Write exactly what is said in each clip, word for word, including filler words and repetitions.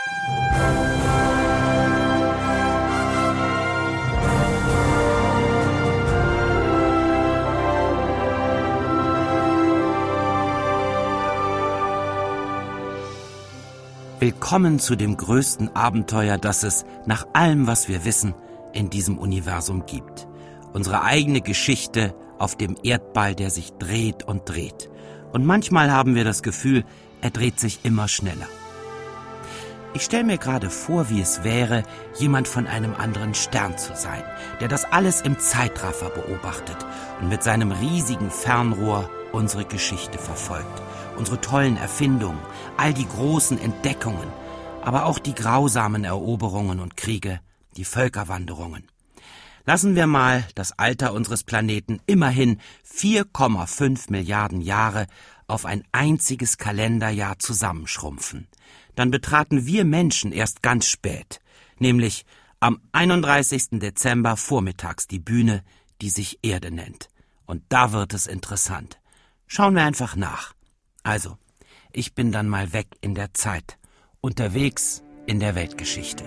Willkommen zu dem größten Abenteuer, das es, nach allem, was wir wissen, in diesem Universum gibt. Unsere eigene Geschichte auf dem Erdball, der sich dreht und dreht. Und manchmal haben wir das Gefühl, er dreht sich immer schneller. Ich stelle mir gerade vor, wie es wäre, jemand von einem anderen Stern zu sein, der das alles im Zeitraffer beobachtet und mit seinem riesigen Fernrohr unsere Geschichte verfolgt. Unsere tollen Erfindungen, all die großen Entdeckungen, aber auch die grausamen Eroberungen und Kriege, die Völkerwanderungen. Lassen wir mal das Alter unseres Planeten immerhin vier Komma fünf Milliarden Jahre auf ein einziges Kalenderjahr zusammenschrumpfen. Dann betraten wir Menschen erst ganz spät, nämlich am einunddreißigsten Dezember vormittags die Bühne, die sich Erde nennt. Und da wird es interessant. Schauen wir einfach nach. Also, ich bin dann mal weg in der Zeit, unterwegs in der Weltgeschichte.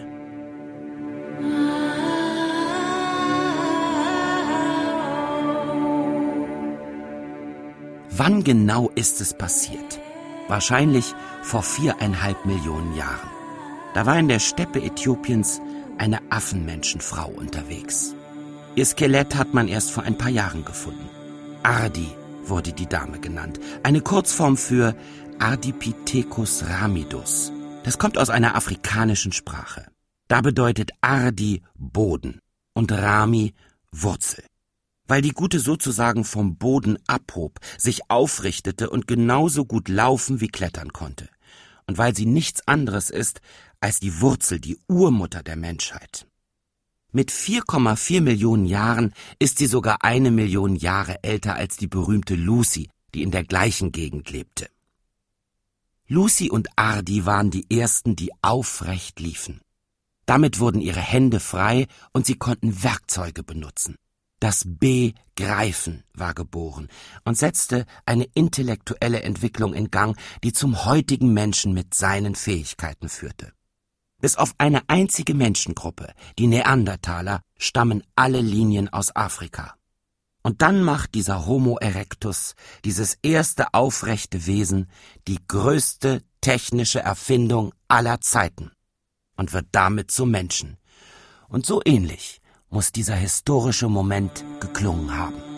Wann genau ist es passiert? Wahrscheinlich vor viereinhalb Millionen Jahren. Da war in der Steppe Äthiopiens eine Affenmenschenfrau unterwegs. Ihr Skelett hat man erst vor ein paar Jahren gefunden. Ardi wurde die Dame genannt. Eine Kurzform für Ardipithecus ramidus. Das kommt aus einer afrikanischen Sprache. Da bedeutet Ardi Boden und Rami Wurzel. Weil die Gute sozusagen vom Boden abhob, sich aufrichtete und genauso gut laufen wie klettern konnte. Und weil sie nichts anderes ist als die Wurzel, die Urmutter der Menschheit. Mit vier Komma vier Millionen Jahren ist sie sogar eine Million Jahre älter als die berühmte Lucy, die in der gleichen Gegend lebte. Lucy und Ardi waren die ersten, die aufrecht liefen. Damit wurden ihre Hände frei und sie konnten Werkzeuge benutzen. Das Begreifen war geboren und setzte eine intellektuelle Entwicklung in Gang, die zum heutigen Menschen mit seinen Fähigkeiten führte. Bis auf eine einzige Menschengruppe, die Neandertaler, stammen alle Linien aus Afrika. Und dann macht dieser Homo erectus, dieses erste aufrechte Wesen, die größte technische Erfindung aller Zeiten und wird damit zum Menschen. Und so ähnlich muss dieser historische Moment geklungen haben.